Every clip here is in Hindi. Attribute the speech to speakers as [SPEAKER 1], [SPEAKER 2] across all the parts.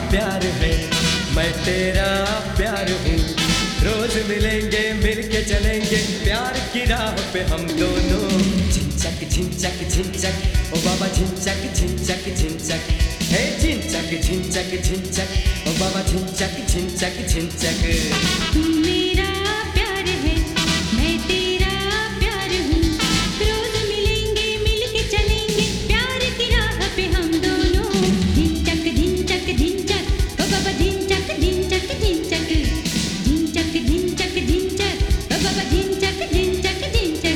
[SPEAKER 1] प्यार है, मैं तेरा प्यार हूँ। रोज मिलेंगे मिलके चलेंगे प्यार की राह पे हम दोनों। झिंचक झिंचक झिंचक ओ बाबा झिंचक झिंचक झिंचक, हे झिंचक झिंचक झिंचक ओ बाबा झिंचक झिंचक झिंचक।
[SPEAKER 2] तू मेरा प्यार है, मैं तेरा प्यार हूँ। रोज मिलेंगे मिलके चलेंगे प्यार की राह पे हम दोनों। झिंचक झिंचक झिंचक ओ बाबा झिंचक झिंचक झिंचक, झिंचक झिंचक झिंचक ओ बाबा झिंचक झिंचक झिंचक।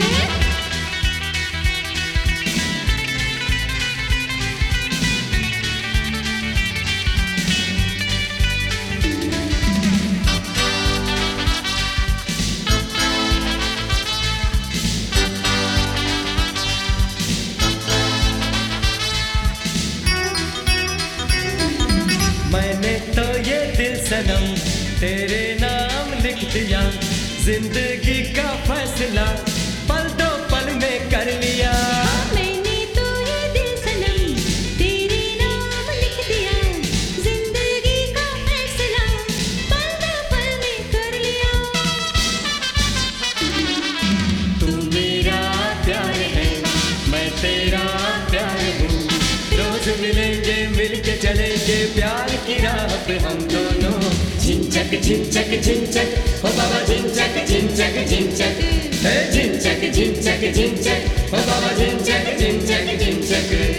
[SPEAKER 1] मैंने तो ये दिल सनम तेरे नाम लिख दिया, जिंदगी का फैसला पल दो पल में कर लिया।
[SPEAKER 2] मैंने तो ये दिल सनम तेरे नाम लिख दिया, जिंदगी का फैसला पल दो पल में कर लिया।
[SPEAKER 1] तू मेरा प्यार है, मैं तेरा प्यार हूँ। रोज मिलेंगे मिलके चलेंगे प्यार की राह पे हम दोनों। झिंचक झिंचक झिंचक ओ बाबा झिंचक झिंचक झिंचक, हे झिंचक झिंचक झिंचक ओ बाबा झिंचक झिंचक झिंचक।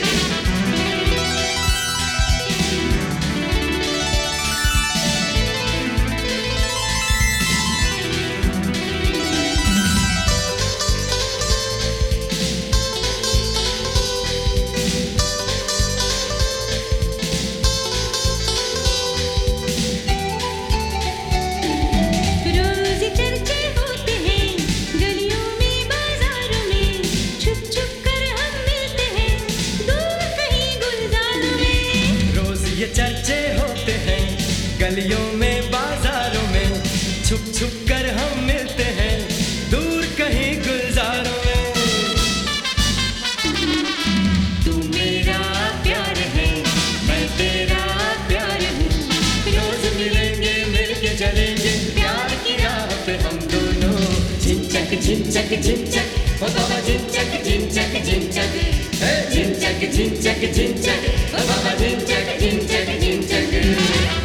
[SPEAKER 2] रोज चर्चे होते हैं गलियों में बाजारों में, छुप छुप कर हम मिलते हैं दूर कहीं गुलजारों में।
[SPEAKER 1] रोज ये चर्चे होते हैं गलियों में बाजारों में, छुप छुप कर हम मिलते हैं दूर कहीं गुलजारों में। तू मेरा प्यार है, मैं तेरा प्यार हूँ। रोज मिलेंगे मिलके चलेंगे प्यार की राह पे हम दोनों। झिंचक झिंचक झिंचक ओ बाबा झिंचक झिंचक झिंचक, हे झिंचक झिंचक झिंचक ओ बाबा झिंचक झिंचक झिंचक।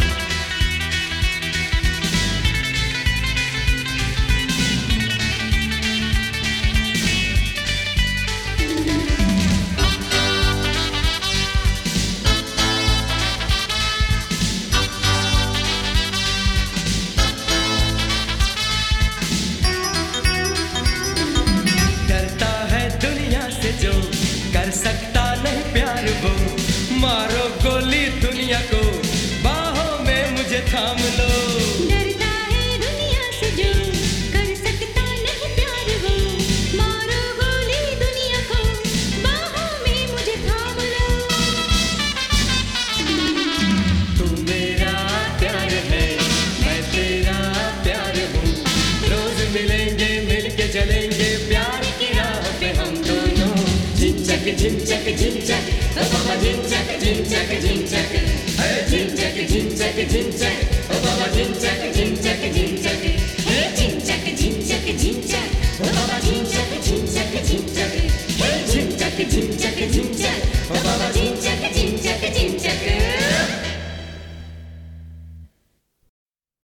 [SPEAKER 1] डरता है दुनिया से जो कर सकता नहीं प्यार वो, मारो गोली दुनिया को बाहों में मुझे थाम लो।
[SPEAKER 2] डरता है दुनिया से जो कर सकता नहीं प्यार वो, मारो गोली दुनिया को बाहों में मुझे थाम लो।
[SPEAKER 1] तू मेरा प्यार है, मैं तेरा प्यार हूँ। रोज मिलेंगे मिलके चलेंगे प्यार की राह पे हम दोनों। झिंचक झिंचक झिंचक ओ बाबा झिंचक झिंचक झिंचक, हे झिंचक झिंचक झिंचक ओ बाबा झिंचक झिंचक झिंचक,
[SPEAKER 2] हे झिंचक झिंचक झिंचक